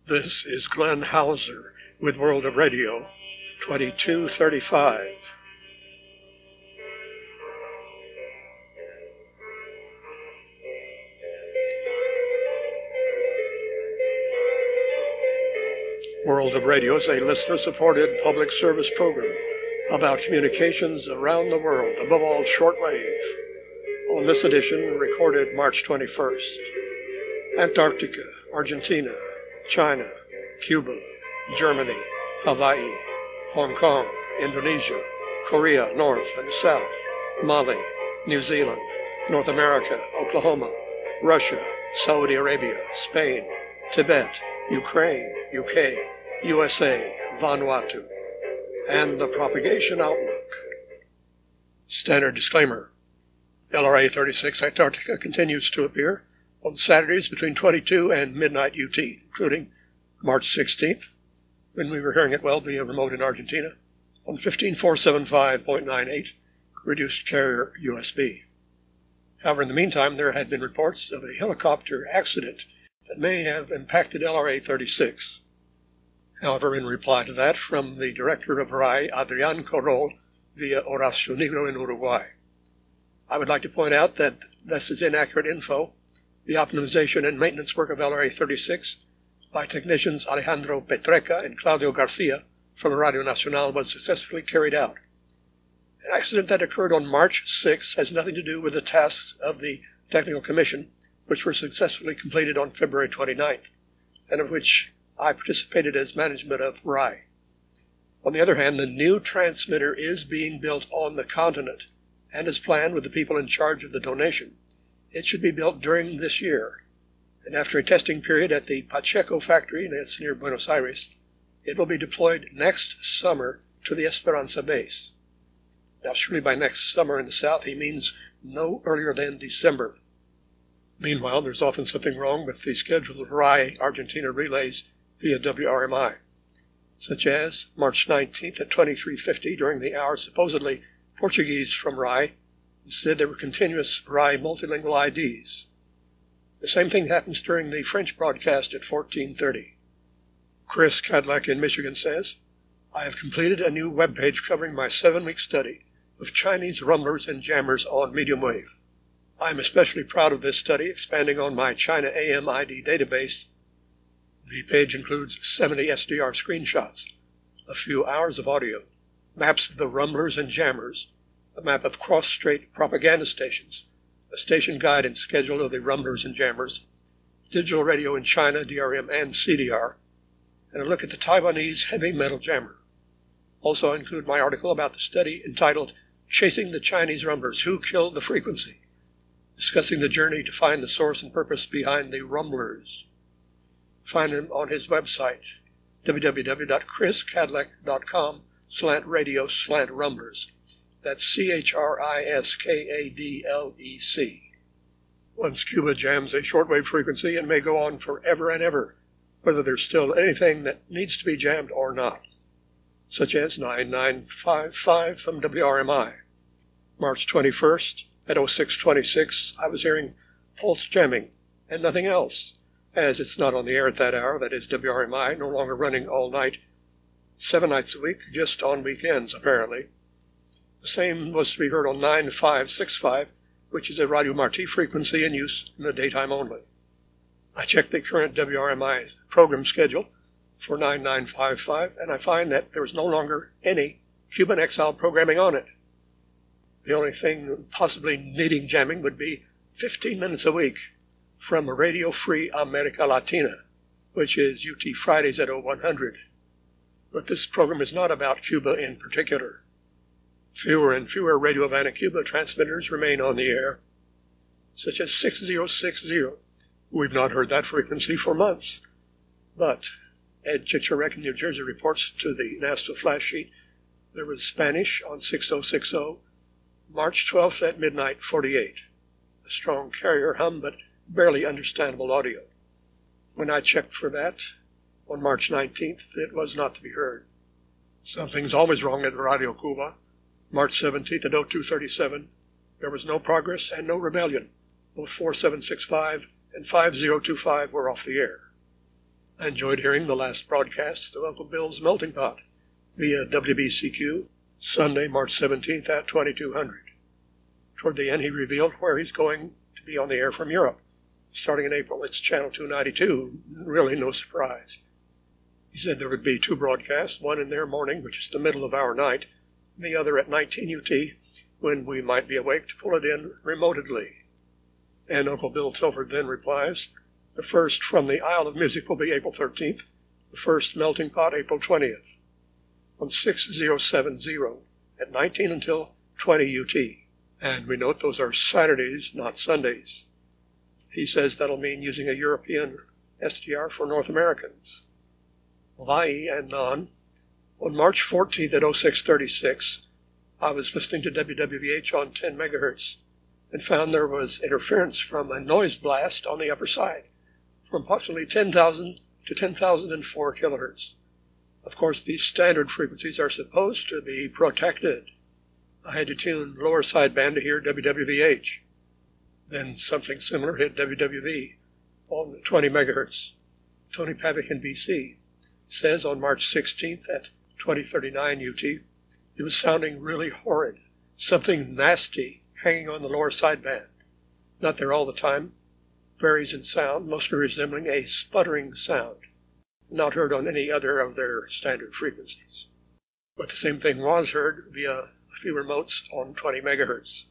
This is Glenn Hauser with World of Radio 2235. World of Radio is a listener-supported public service program about communications around the world, above all shortwave. On this edition, recorded March 21st, Antarctica, Argentina, China, Cuba, Germany, Hawaii, Hong Kong, Indonesia, Korea, North and South, Mali, New Zealand, North America, Oklahoma, Russia, Saudi Arabia, Spain, Tibet, Ukraine, UK, USA, Vanuatu, and the propagation outlook. Standard disclaimer. LRA 36 Antarctica continues to appear on Saturdays between 22 and midnight UT, including March 16th, when we were hearing it well via remote in Argentina, on 15475.98 reduced carrier USB. However, in the meantime, there had been reports of a helicopter accident that may have impacted LRA 36. However, in reply to that, from the director of RAI, Adrián Corol, via Horacio Negro in Uruguay, I would like to point out that this is inaccurate info. The optimization and maintenance work of LRA 36 by technicians Alejandro Petreca and Claudio Garcia from Radio Nacional was successfully carried out. An accident that occurred on March 6 has nothing to do with the tasks of the Technical Commission, which were successfully completed on February 29th, and of which I participated as management of RAI. On the other hand, the new transmitter is being built on the continent, and as planned with the people in charge of the donation. It should be built during this year, and after a testing period at the Pacheco factory, that's near Buenos Aires, it will be deployed next summer to the Esperanza base. Now, surely by next summer in the south, he means no earlier than December. Meanwhile, there's often something wrong with the scheduled RAI Argentina relays via WRMI, such as March 19th at 23:50 during the hour supposedly Portuguese from RAI. Instead, there were continuous RAI multilingual IDs. The same thing happens during the French broadcast at 14:30. Chris Cadillac in Michigan says, I have completed a new web page covering my 7-week study of Chinese rumblers and jammers on medium wave. I am especially proud of this study, expanding on my China AM ID database. The page includes 70 SDR screenshots, a few hours of audio, maps of the rumblers and jammers, a map of cross-strait propaganda stations, a station guide and schedule of the rumblers and jammers, digital radio in China, DRM and CDR, and a look at the Taiwanese heavy metal jammer. Also, I include my article about the study entitled Chasing the Chinese Rumblers, Who Killed the Frequency?, discussing the journey to find the source and purpose behind the rumblers. Find him on his website, www.chriscadillac.com/radio/rumblers. That's CHRISKADLEC. Once Cuba jams a shortwave frequency, it may go on forever and ever, whether there's still anything that needs to be jammed or not, such as 9955 from WRMI. March 21st at 0626, I was hearing pulse jamming and nothing else, as it's not on the air at that hour, that is WRMI, no longer running all night, 7 nights a week, just on weekends, apparently. The same was to be heard on 9565, which is a Radio Marti frequency in use in the daytime only. I checked the current WRMI program schedule for 9955, and I find that there is no longer any Cuban Exile programming on it. The only thing possibly needing jamming would be 15 minutes a week from Radio Free America Latina, which is UT Fridays at 0100. But this program is not about Cuba in particular. Fewer and fewer Radio Havana Cuba transmitters remain on the air, such as 6060. We've not heard that frequency for months. But Ed Chicharek in New Jersey reports to the NASA flash sheet there was Spanish on 6060, March 12th at midnight 48. A strong carrier hum, but barely understandable audio. When I checked for that on March 19th, it was not to be heard. Something's always wrong at Radio Cuba. March 17th at 0237, there was no progress and no rebellion. Both 4765 and 5025 were off the air. I enjoyed hearing the last broadcast of Uncle Bill's Melting Pot via WBCQ, Sunday, March 17th at 2200. Toward the end, he revealed where he's going to be on the air from Europe. Starting in April, it's Channel 292. Really no surprise. He said there would be 2 broadcasts, one in their morning, which is the middle of our night, and the other at 19 UT, when we might be awake to pull it in remotely. And Uncle Bill Tilford then replies, the first from the Isle of Music will be April 13th, the first Melting Pot April 20th, on 6070 at 19 until 20 UT. And we note those are Saturdays, not Sundays. He says that'll mean using a European SDR for North Americans. Hawaii and non. On March 14th at 0636, I was listening to WWVH on 10 megahertz and found there was interference from a noise blast on the upper side from approximately 10,000 to 10,004 kilohertz. Of course, these standard frequencies are supposed to be protected. I had to tune lower sideband to hear WWVH. Then something similar hit WWV on 20 megahertz. Tony Pavick in BC says on March 16th at 2039 UT, it was sounding really horrid, something nasty hanging on the lower sideband. Not there all the time, varies in sound, mostly resembling a sputtering sound, not heard on any other of their standard frequencies. But the same thing was heard via a few remotes on 20 megahertz.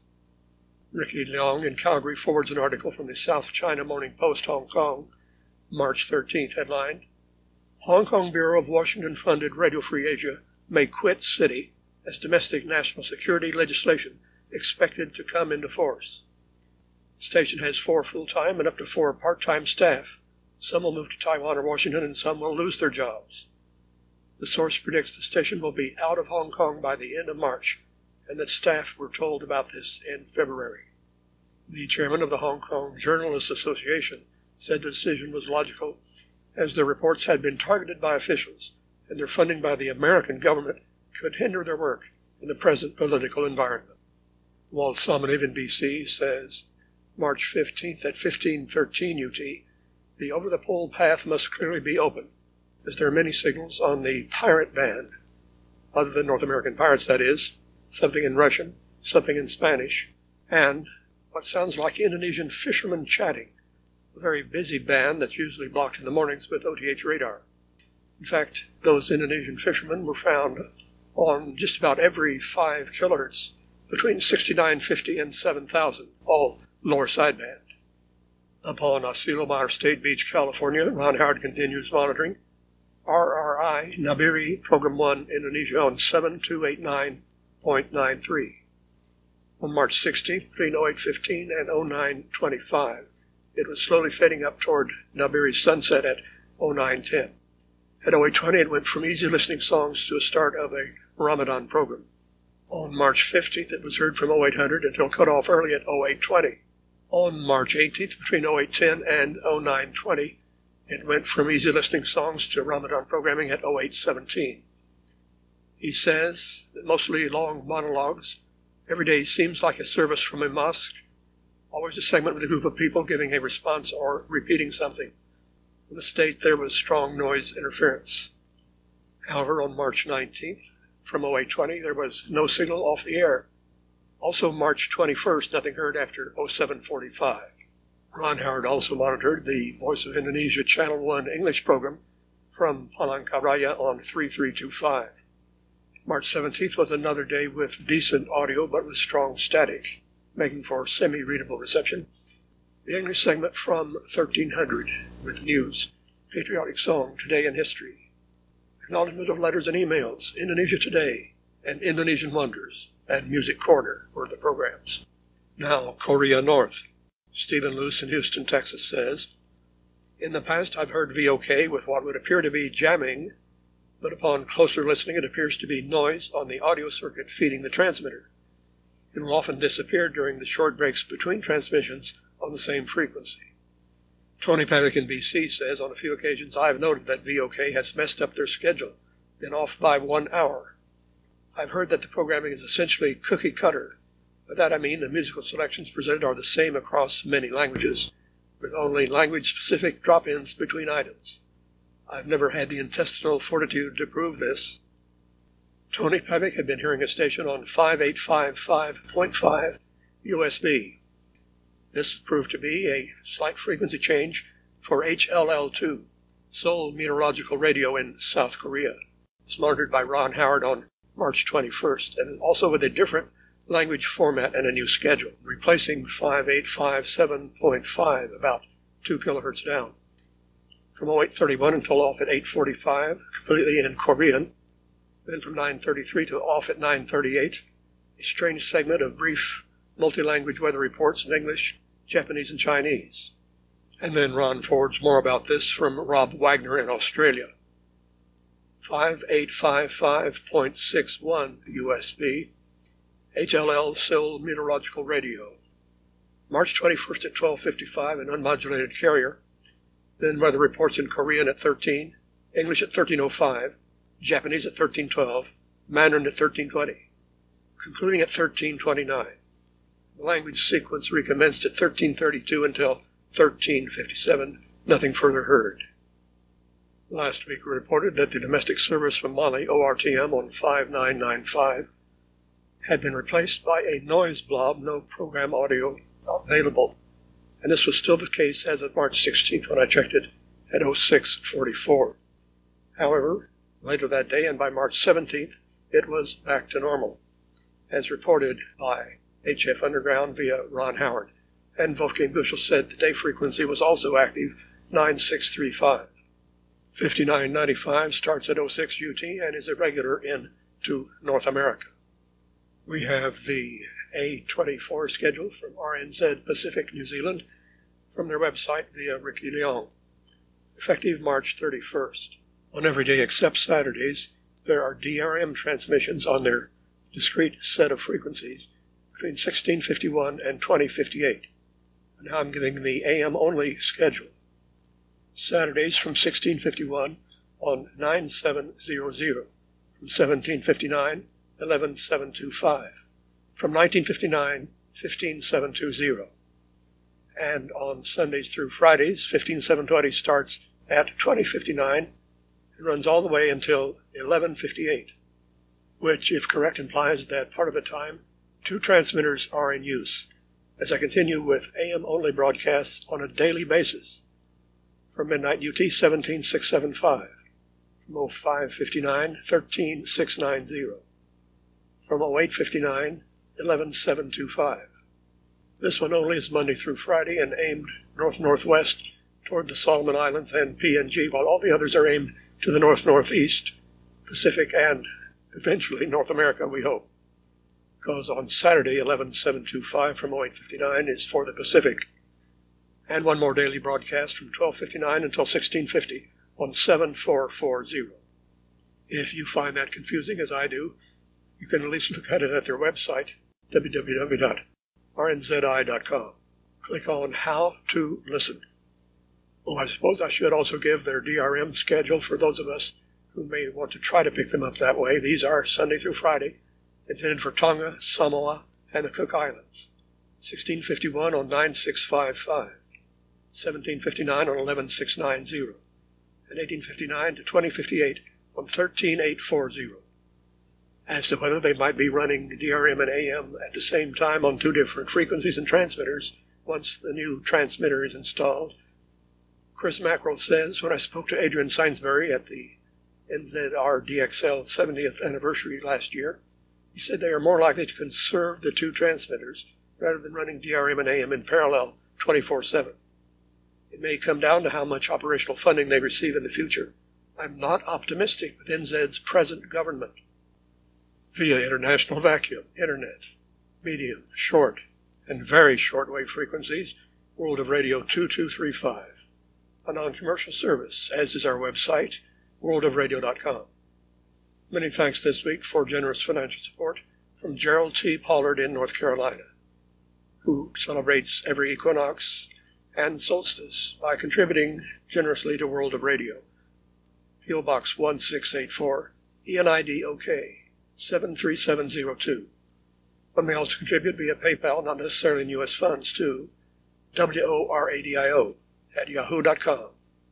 Ricky Leong in Calgary forwards an article from the South China Morning Post, Hong Kong, March 13th, headlined, Hong Kong Bureau of Washington-funded Radio Free Asia may quit city as domestic national security legislation expected to come into force. The station has 4 full-time and up to 4 part-time staff. Some will move to Taiwan or Washington and some will lose their jobs. The source predicts the station will be out of Hong Kong by the end of March, and that staff were told about this in February. The chairman of the Hong Kong Journalists Association said the decision was logical, as their reports had been targeted by officials, and their funding by the American government could hinder their work in the present political environment. Walt Somoniv in BC says, March 15th at 1513 UT, the over-the-pole path must clearly be open, as there are many signals on the pirate band, other than North American pirates, that is, something in Russian, something in Spanish, and what sounds like Indonesian fishermen chatting, a very busy band that's usually blocked in the mornings with OTH radar. In fact, those Indonesian fishermen were found on just about every 5 kilohertz, between 6950 and 7000, all lower sideband. Upon Asilomar State Beach, California, Ron Howard continues monitoring RRI Nabiri Program 1 Indonesia on 7289.93. On March 16th, between 0815 and 0925, it was slowly fading up toward Nabiri's sunset at 0910. At 0820, it went from easy listening songs to a start of a Ramadan program. On March 15th, it was heard from 0800 until cut off early at 0820. On March 18th, between 0810 and 0920, it went from easy listening songs to Ramadan programming at 0817. He says that mostly long monologues. Every day seems like a service from a mosque, always a segment with a group of people giving a response or repeating something. In the state, there was strong noise interference. However, on March 19th, from 0820, there was no signal off the air. Also, March 21st, nothing heard after 0745. Ron Howard also monitored the Voice of Indonesia Channel 1 English program from Palangkaraya on 3325. March 17th was another day with decent audio but with strong static, making for semi-readable reception. The English segment from 1300 with news, patriotic song, today in history, acknowledgement of letters and emails, Indonesia Today, and Indonesian Wonders, and Music Corner were the programs. Now, Korea North. Stephen Luce in Houston, Texas says, in the past I've heard VOK with what would appear to be jamming, but upon closer listening it appears to be noise on the audio circuit feeding the transmitter. It will often disappear during the short breaks between transmissions on the same frequency. Tony Pavick in BC says, on a few occasions I have noted that VOK has messed up their schedule, been off by 1 hour. I've heard that the programming is essentially cookie cutter. By that I mean the musical selections presented are the same across many languages, with only language-specific drop-ins between items. I've never had the intestinal fortitude to prove this. Tony Pevick had been hearing a station on 5855.5 USB. This proved to be a slight frequency change for HLL2, Seoul Meteorological Radio in South Korea. It's monitored by Ron Howard on March 21st, and also with a different language format and a new schedule, replacing 5857.5, about 2 kilohertz down. From 0831 until off at 845, completely in Korean. Then from 933 to off at 938, a strange segment of brief multi-language weather reports in English, Japanese, and Chinese. And then Ron forwards more about this from Rob Wagner in Australia. 5855.61 USB, HLL Seoul Meteorological Radio. March 21st at 12:55, an unmodulated carrier. Then weather reports in Korean at 13, English at 13:05, Japanese at 13:12, Mandarin at 13:20, concluding at 13:29. The language sequence recommenced at 13:32 until 13:57. Nothing further heard. Last week we reported that the domestic service from Mali, ORTM, on 5995, had been replaced by a noise blob, no program audio available. And this was still the case as of March 16th when I checked it at 0644. However, later that day and by March 17th, it was back to normal, as reported by HF Underground via Ron Howard. And Wolfgang Bushel said the day frequency was also active, 9635. 5995 starts at 06 UT and is irregular into North America. We have the A24 schedule from RNZ Pacific New Zealand from their website via Ricky Leong, effective March 31st. On every day except Saturdays, there are DRM transmissions on their discrete set of frequencies between 1651 and 2058. And now I'm giving the AM-only schedule. Saturdays from 1651 on 9700, from 1759, 11725, from 1959, 15720. And on Sundays through Fridays, 15720 starts at 2059 and runs all the way until 1158, which, if correct, implies that part of the time, 2 transmitters are in use, as I continue with AM-only broadcasts on a daily basis. From midnight UT 17675, from 0559 13690, from 0859 11725. This one only is Monday through Friday and aimed north-northwest toward the Solomon Islands and PNG, while all the others are aimed to the north-northeast, Pacific, and eventually North America, we hope. Because on Saturday 11725 from 0859 is for the Pacific. And one more daily broadcast from 12:59 until 16:50 on 7440. If you find that confusing, as I do, you can at least look at it at their website, www.rnzi.com. Click on How to Listen. Oh, I suppose I should also give their DRM schedule for those of us who may want to try to pick them up that way. These are Sunday through Friday, intended for Tonga, Samoa, and the Cook Islands. 1651 on 9655. 1759 on 11690, and 1859 to 2058 on 13840. As to whether they might be running DRM and AM at the same time on 2 different frequencies and transmitters once the new transmitter is installed, Chris Mackerel says, when I spoke to Adrian Sainsbury at the NZR DXL 70th anniversary last year, he said they are more likely to conserve the 2 transmitters rather than running DRM and AM in parallel 24/7. It may come down to how much operational funding they receive in the future. I'm not optimistic with NZ's present government. Via international vacuum, internet, medium, short, and very shortwave frequencies, World of Radio 2235. A non-commercial service, as is our website, worldofradio.com. Many thanks this week for generous financial support from Gerald T. Pollard in North Carolina, who celebrates every equinox and solstice by contributing generously to World of Radio. P.O. Box 1684, ENID OK, 73702. One may also contribute via PayPal, not necessarily in U.S. funds, to WORADIO at yahoo.com.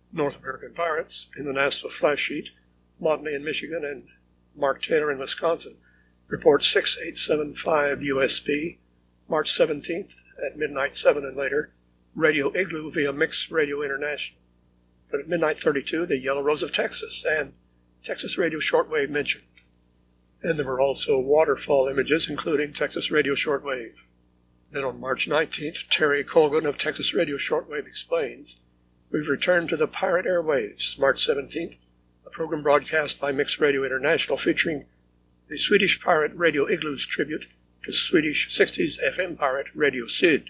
North American Pirates in the NASA flash sheet, Motley in Michigan and Mark Taylor in Wisconsin, report 6875 USB, March 17th at midnight 7 and later, Radio Igloo via Mix Radio International. But at midnight 32, the Yellow Rose of Texas and Texas Radio Shortwave mentioned. And there were also waterfall images, including Texas Radio Shortwave. Then on March 19th, Terry Colgan of Texas Radio Shortwave explains, we've returned to the pirate airwaves, March 17th, a program broadcast by Mix Radio International featuring the Swedish pirate Radio Igloo's tribute to Swedish 60s FM pirate Radio Syd.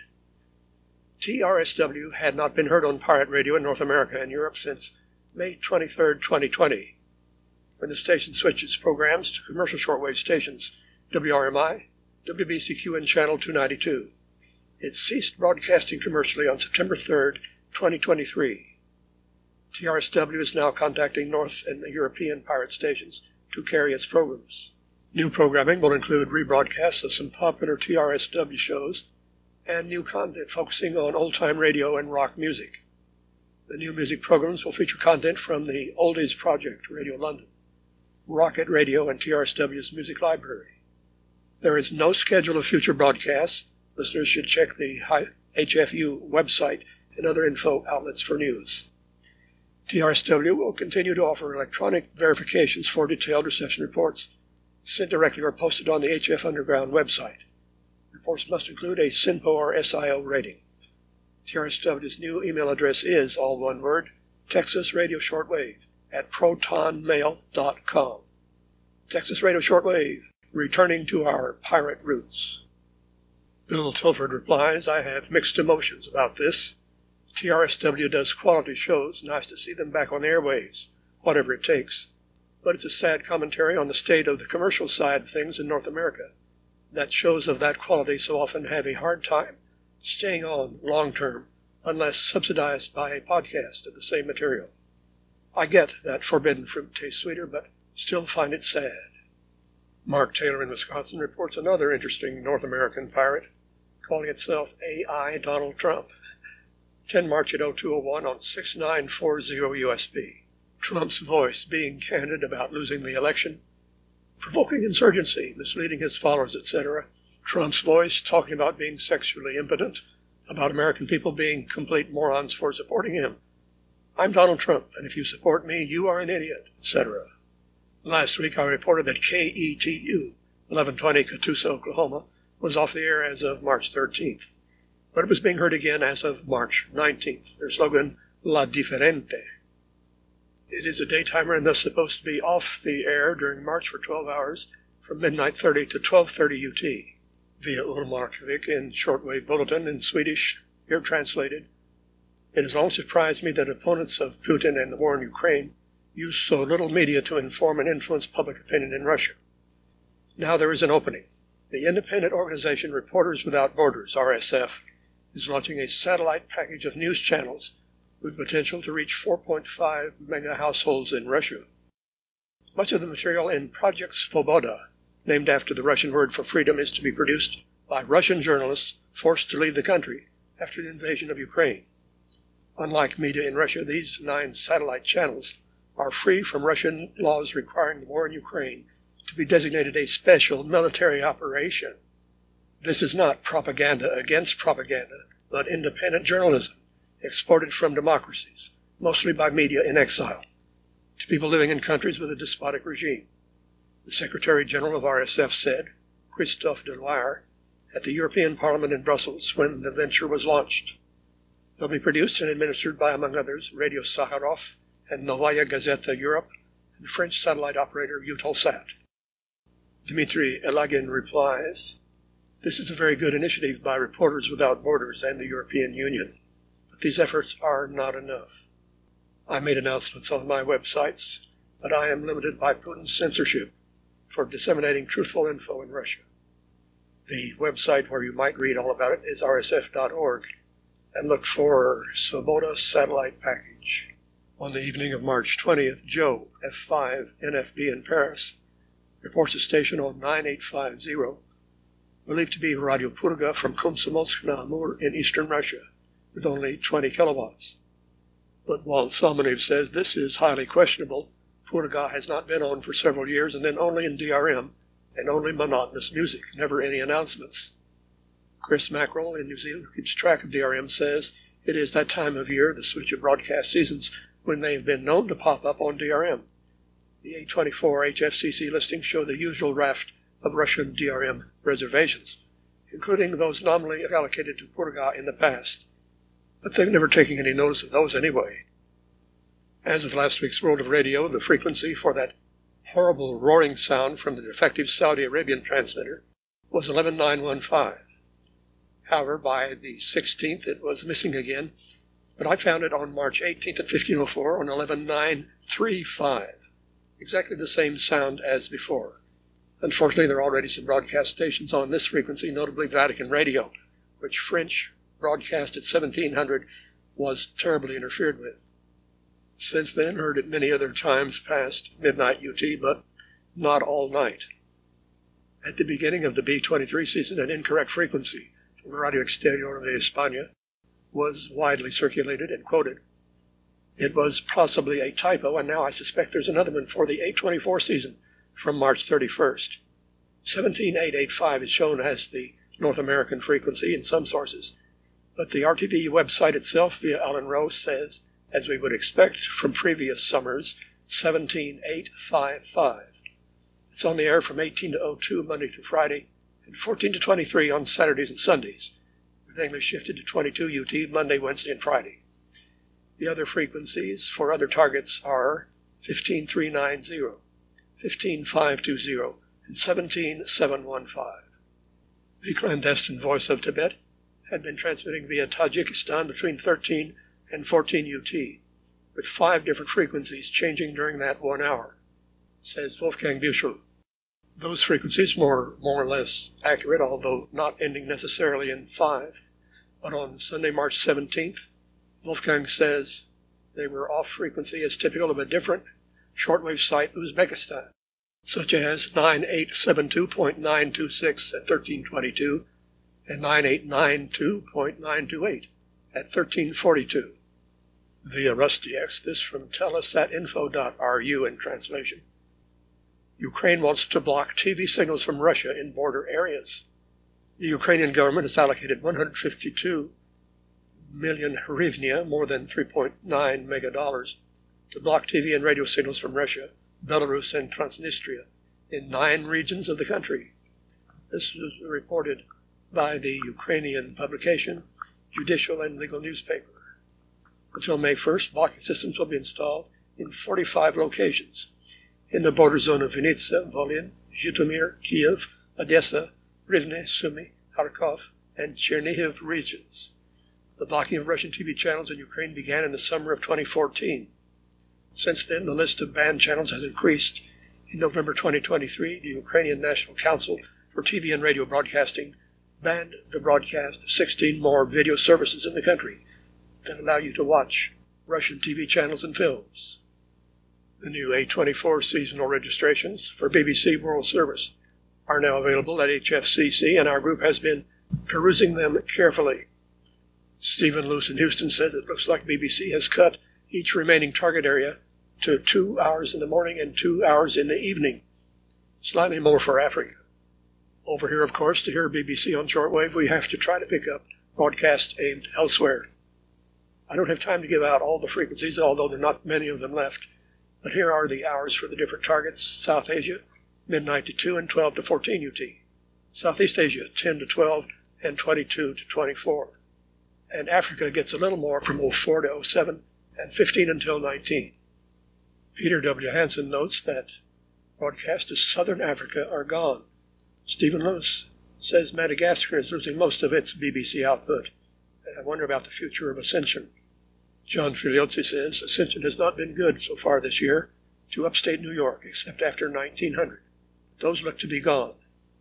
TRSW had not been heard on pirate radio in North America and Europe since May 23, 2020, when the station switched its programs to commercial shortwave stations, WRMI, WBCQ, and Channel 292. It ceased broadcasting commercially on September 3, 2023. TRSW is now contacting North and European pirate stations to carry its programs. New programming will include rebroadcasts of some popular TRSW shows and new content focusing on old-time radio and rock music. The new music programs will feature content from the Oldies Project, Radio London, Rocket Radio, and TRSW's Music Library. There is no schedule of future broadcasts. Listeners should check the HFU website and other info outlets for news. TRSW will continue to offer electronic verifications for detailed reception reports, sent directly or posted on the HF Underground website. Reports must include a SINPO or SIO rating. TRSW's new email address is, all one word, Texas Radio Shortwave at protonmail.com. Texas Radio Shortwave, returning to our pirate roots. Bill Tilford replies, I have mixed emotions about this. TRSW does quality shows. Nice to see them back on the airwaves, whatever it takes. But it's a sad commentary on the state of the commercial side of things in North America, that shows of that quality so often have a hard time staying on long-term unless subsidized by a podcast of the same material. I get that forbidden fruit tastes sweeter, but still find it sad. Mark Taylor in Wisconsin reports another interesting North American pirate, calling itself AI Donald Trump. 10 March at 0201 on 6940 USB. Trump's voice being candid about losing the election, provoking insurgency, misleading his followers, etc. Trump's voice talking about being sexually impotent, about American people being complete morons for supporting him. I'm Donald Trump, and if you support me, you are an idiot, etc. Last week I reported that KETU, 1120 Catoosa, Oklahoma, was off the air as of March 13th, but it was being heard again as of March 19th. Their slogan, La Diferente. It is a daytimer and thus supposed to be off the air during March for 12 hours from midnight 30 to 12:30 UT. Via Ulmarkvik in Shortwave Bulletin in Swedish, here translated. It has always surprised me that opponents of Putin and the war in Ukraine use so little media to inform and influence public opinion in Russia. Now there is an opening. The independent organization Reporters Without Borders, RSF, is launching a satellite package of news channels with potential to reach 4.5 mega households in Russia. Much of the material in Project Svoboda, named after the Russian word for freedom, is to be produced by Russian journalists forced to leave the country after the invasion of Ukraine. Unlike media in Russia, these 9 satellite channels are free from Russian laws requiring the war in Ukraine to be designated a special military operation. This is not propaganda against propaganda, but independent journalism exported from democracies, mostly by media in exile, to people living in countries with a despotic regime. The Secretary General of RSF said, Christophe Deloire, at the European Parliament in Brussels when the venture was launched. They'll be produced and administered by, among others, Radio Sakharov and Novaya Gazeta Europe and the French satellite operator Eutelsat. Dmitry Elagin replies, this is a very good initiative by Reporters Without Borders and the European Union, but these efforts are not enough. I made announcements on my websites, but I am limited by Putin's censorship for disseminating truthful info in Russia. The website where you might read all about it is rsf.org, and look for Svoboda Satellite Package. On the evening of March 20th, Joe, F5, NFB in Paris, reports a station on 9850, believed to be Radio Purga from Komsomolsk-na-Amur in eastern Russia, with only 20 kilowatts. But Walt Salmanev says this is highly questionable. Purga has not been on for several years, and then only in DRM, and only monotonous music, never any announcements. Chris Mackerel in New Zealand, who keeps track of DRM, says it is that time of year, the switch of broadcast seasons, when they have been known to pop up on DRM. The A24 HFCC listings show the usual raft of Russian DRM reservations, including those nominally allocated to Purga in the past. But they've never taken any notice of those anyway. As of last week's World of Radio, the frequency for that horrible roaring sound from the defective Saudi Arabian transmitter was 11915. However, by the 16th it was missing again, but I found it on March 18th at 1504 on 11935. Exactly the same sound as before. Unfortunately, there are already some broadcast stations on this frequency, notably Vatican Radio, which French broadcast at 1700 was terribly interfered with. Since then, heard at many other times past midnight UT, but not all night. At the beginning of the B-23 season, an incorrect frequency from Radio Exterior de España was widely circulated and quoted. It was possibly a typo, and now I suspect there's another one for the A24 season from March 31st. 17885 is shown as the North American frequency in some sources, but the RTV website itself via Alan Rose says, as we would expect from previous summers, 17855. It's on the air from 18 to 02 Monday through Friday, and 14 to 23 on Saturdays and Sundays, with English shifted to 22 UT Monday, Wednesday, and Friday. The other frequencies for other targets are 15390, 15520, and 17715. The clandestine voice of Tibet had been transmitting via Tajikistan between 13 and 14 UT, with 5 different frequencies changing during that 1 hour, says Wolfgang Büchel. Those frequencies more or less accurate, although not ending necessarily in 5. But on Sunday, March 17th, Wolfgang says they were off frequency as typical of a different shortwave site, Uzbekistan, such as 9872.926 at 1322 and 9892.928 at 1342. Via RusDX, this from telesatinfo.ru in translation. Ukraine wants to block TV signals from Russia in border areas. The Ukrainian government has allocated 152 million hryvnia, more than $3.9 megadollars, to block TV and radio signals from Russia, Belarus, and Transnistria in 9 regions of the country. This was reported by the Ukrainian publication Judicial and Legal Newspaper. Until May 1st, blocking systems will be installed in 45 locations in the border zone of Vinnytsia, Volyn, Zhytomyr, Kiev, Odessa, Rivne, Sumy, Kharkov, and Chernihiv regions. The blocking of Russian TV channels in Ukraine began in the summer of 2014. Since then, the list of banned channels has increased. In November 2023, the Ukrainian National Council for TV and Radio Broadcasting banned the broadcast of 16 more video services in the country that allow you to watch Russian TV channels and films. The new A24 seasonal registrations for BBC World Service are now available at HFCC, and our group has been perusing them carefully. Stephen Luce in Houston says it looks like BBC has cut each remaining target area to 2 hours in the morning and 2 hours in the evening, slightly more for Africa. Over here, of course, to hear BBC on shortwave, we have to try to pick up broadcasts aimed elsewhere. I don't have time to give out all the frequencies, although there are not many of them left, but here are the hours for the different targets. South Asia, midnight to 2 and 12 to 14 UT. Southeast Asia, 10 to 12 and 22 to 24. And Africa gets a little more from 04 to 07 and 15 until 19. Peter W. Hansen notes that broadcasts to Southern Africa are gone. Stephen Luce says Madagascar is losing most of its BBC output, and I wonder about the future of Ascension. John Filiozzi says Ascension has not been good so far this year to upstate New York, except after 1900. Those look to be gone.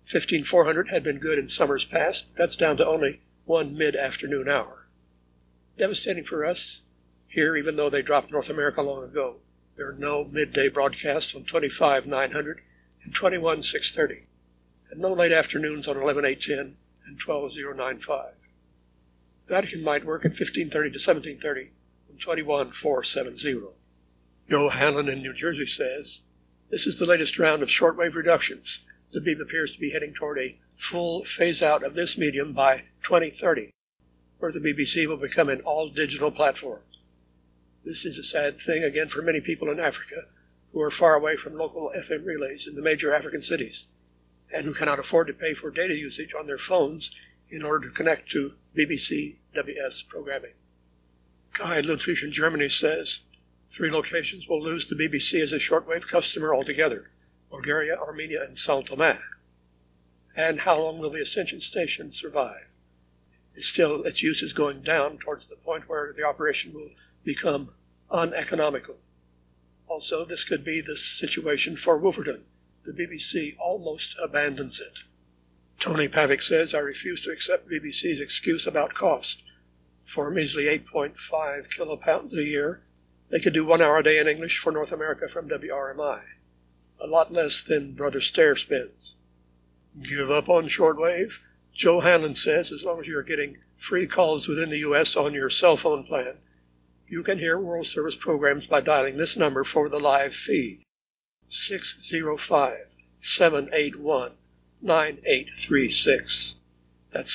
15400 had been good in summers past. That's down to only one mid-afternoon hour. Devastating for us here, even though they dropped North America long ago. There are no midday broadcasts on 25-900 and 21-630, and no late afternoons on 11-810 and 12-095. Vatican might work at 1530 to 1730 on 21470. Joe Hanlon in New Jersey says, "This is the latest round of shortwave reductions. The beam appears to be heading toward a full phase-out of this medium by 2030, where the BBC will become an all-digital platform. This is a sad thing, again, for many people in Africa who are far away from local FM relays in the major African cities, and who cannot afford to pay for data usage on their phones in order to connect to BBC WS programming." Kai Ludwig in Germany says, 3 locations will lose the BBC as a shortwave customer altogether: Bulgaria, Armenia, and São Tomé. And how long will the Ascension station survive? Still, its use is going down towards the point where the operation will become uneconomical. Also, this could be the situation for Wolverton. The BBC almost abandons it. Tony Pavick says, "I refuse to accept BBC's excuse about cost. For a measly 8.5 kilopounds a year, they could do 1 hour a day in English for North America from WRMI. A lot less than Brother Stair spends." Give up on shortwave? Joe Hanlon says, as long as you're getting free calls within the U.S. on your cell phone plan, you can hear World Service programs by dialing this number for the live feed: 605-781-9836. That's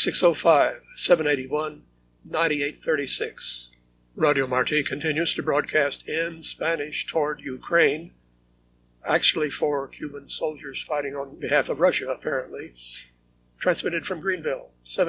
605-781-9836. Radio Marti continues to broadcast in Spanish toward Ukraine, actually for Cuban soldiers fighting on behalf of Russia, apparently. Transmitted from Greenville,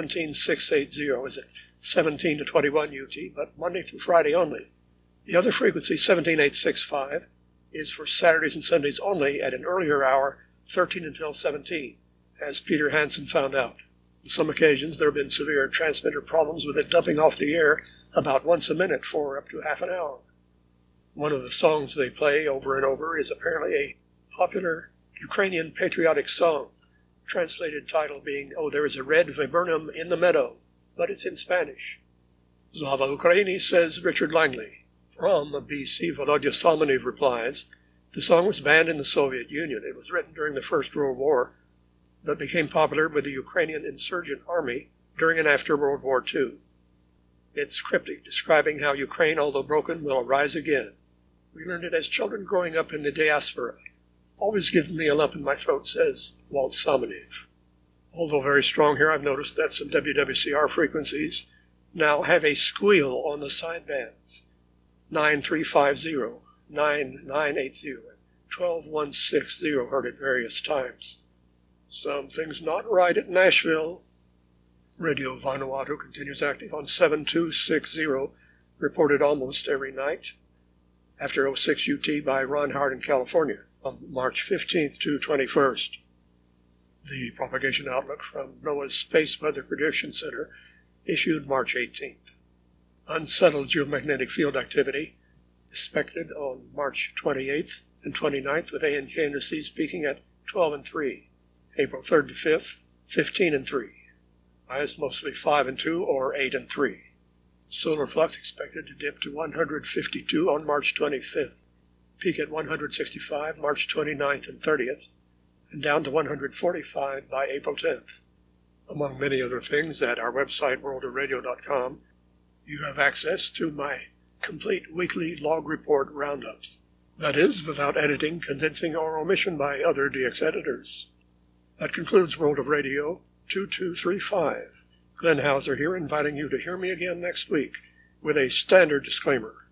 17680 is at 17 to 21 UT, but Monday through Friday only. The other frequency, 17865, is for Saturdays and Sundays only at an earlier hour, 13 until 17, as Peter Hansen found out. On some occasions, there have been severe transmitter problems with it dumping off the air about once a minute for up to half an hour. One of the songs they play over and over is apparently a popular Ukrainian patriotic song, translated title being, "Oh, there is a red viburnum in the meadow," but it's in Spanish. Slava Ukraini, says Richard Langley. From BC, Volodya Salmonov replies, "The song was banned in the Soviet Union. It was written during the First World War, but became popular with the Ukrainian insurgent army during and after World War II. It's cryptic, describing how Ukraine, although broken, will arise again. We learned it as children growing up in the diaspora. Always given me a lump in my throat," says Walt Salmonov. Although very strong here, I've noticed that some WWCR frequencies now have a squeal on the sidebands. 9350, 9980, and 12160 heard at various times. Something's not right at Nashville. Radio Vanuatu continues active on 7260, reported almost every night, after 06 UT by Ron Howard in California, on March 15th to 21st. The propagation outlook from NOAA's Space Weather Prediction Center issued March 18th. Unsettled geomagnetic field activity expected on March 28th and 29th, with ANK indices peaking at 12 and 3. April 3rd to 5th, 15 and 3. Highs mostly 5 and 2 or 8 and 3. Solar flux expected to dip to 152 on March 25th, peak at 165 March 29th and 30th, and down to 145 by April 10th. Among many other things, at our website, worldofradio.com, you have access to my complete weekly log report roundups. That is, without editing, condensing, or omission by other DX editors. That concludes World of Radio 2235. Glenn Hauser here, inviting you to hear me again next week with a standard disclaimer.